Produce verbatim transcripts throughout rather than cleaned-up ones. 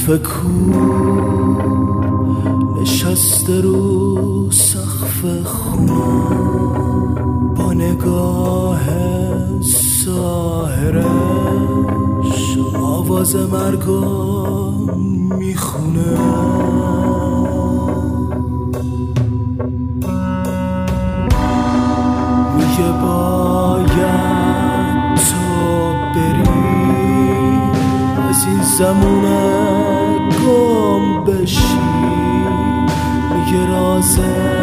زلف کو نشسته رو سقف خونه، با نگاه ساحرش آواز مرگا میخونه. میگه باید تو بری از این زمونه گم بشی، میگه راز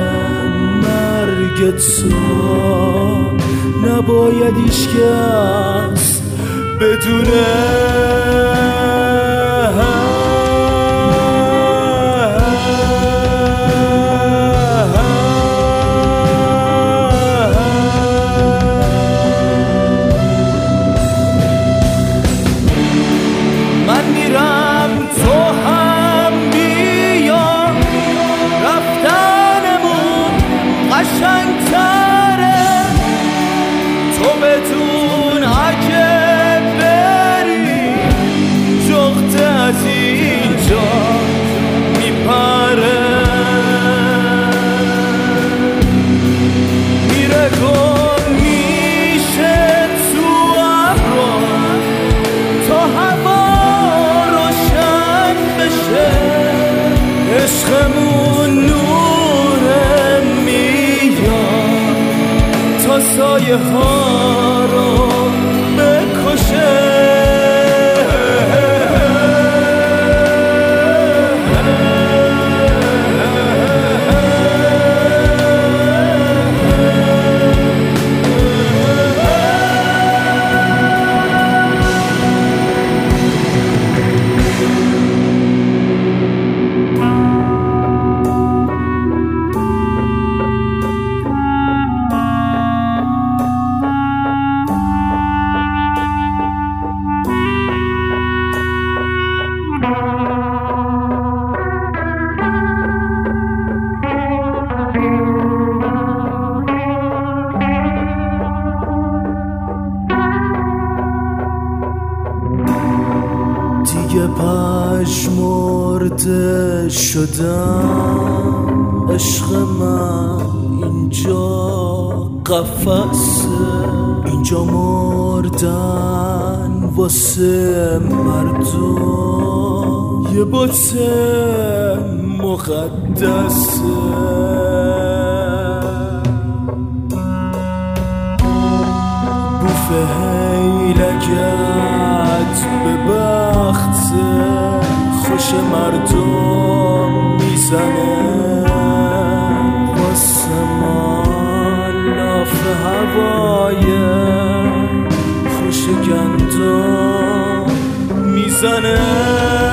مرگ تو نباید هیچکس بدونه. من میرم تو هم بیا، رفتنمون قشنگتره، تو بدون اگه بری جغد از اینجا میپره. میره گم میشه تو ابرا تا هوا روشن بشه، عشقمون نوره میاد تا سایه ها رو بکشه. دیگه پژمرده شدم، عشق من اینجا قفسه، اینجا مردن واسه مردم یه بوت مقدسه. بوف هیلگت به بخت خوش مردم میزنه، واسه ما لاف هوای خوش گندم میزنه.